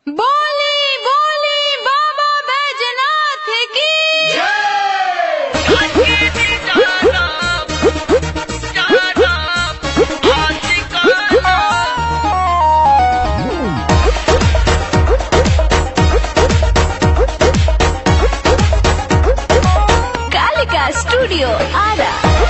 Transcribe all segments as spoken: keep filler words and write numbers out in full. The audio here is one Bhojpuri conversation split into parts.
बोली बोली बाबा बैजनाथ की कालिका स्टूडियो आरा।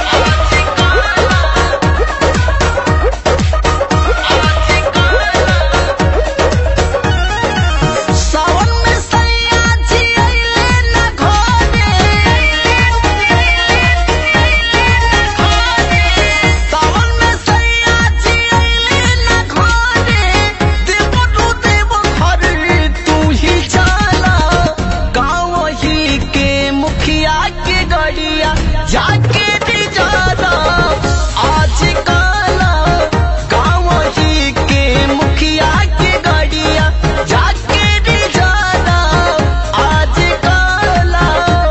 जाके दी जाना आज काला गाँव ही के मुखिया की गाड़िया जाके दी जाना आज काला।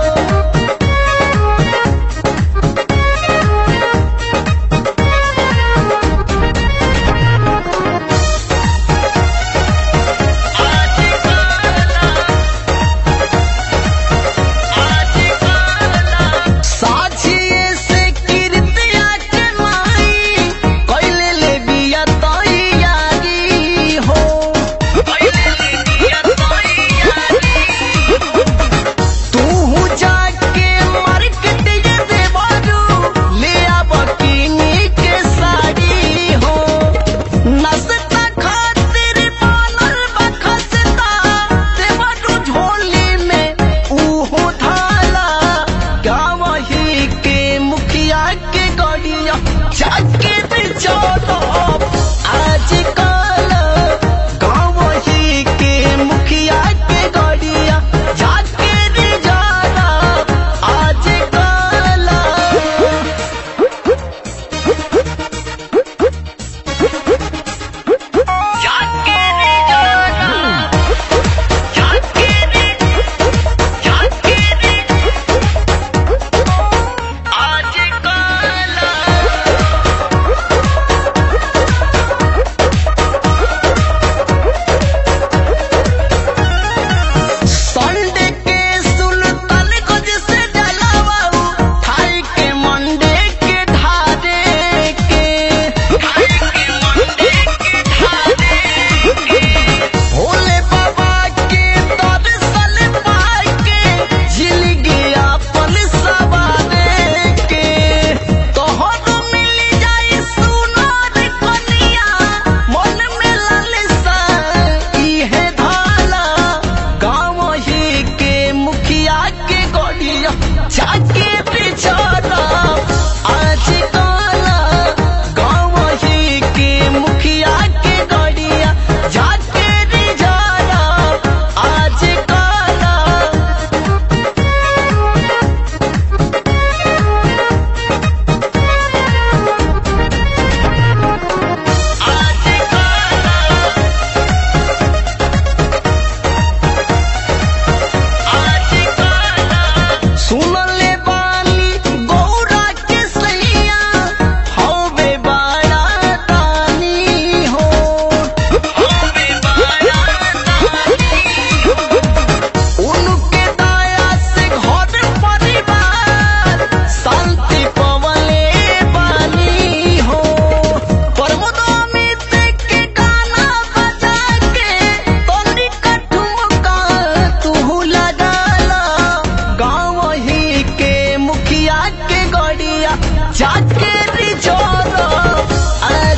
जाके दी जाना आज काला गाँव ही के मुखिया के गाड़िया जाके दी जाना आज काला। जाके दी जाना जाके दी जाके दी आज काला। जाके बिछाना आज काला गाँव ही के मुखिया के गाड़िया जाके दी जाना आज काला। आज काला आज काला सुन जाके दी जाना।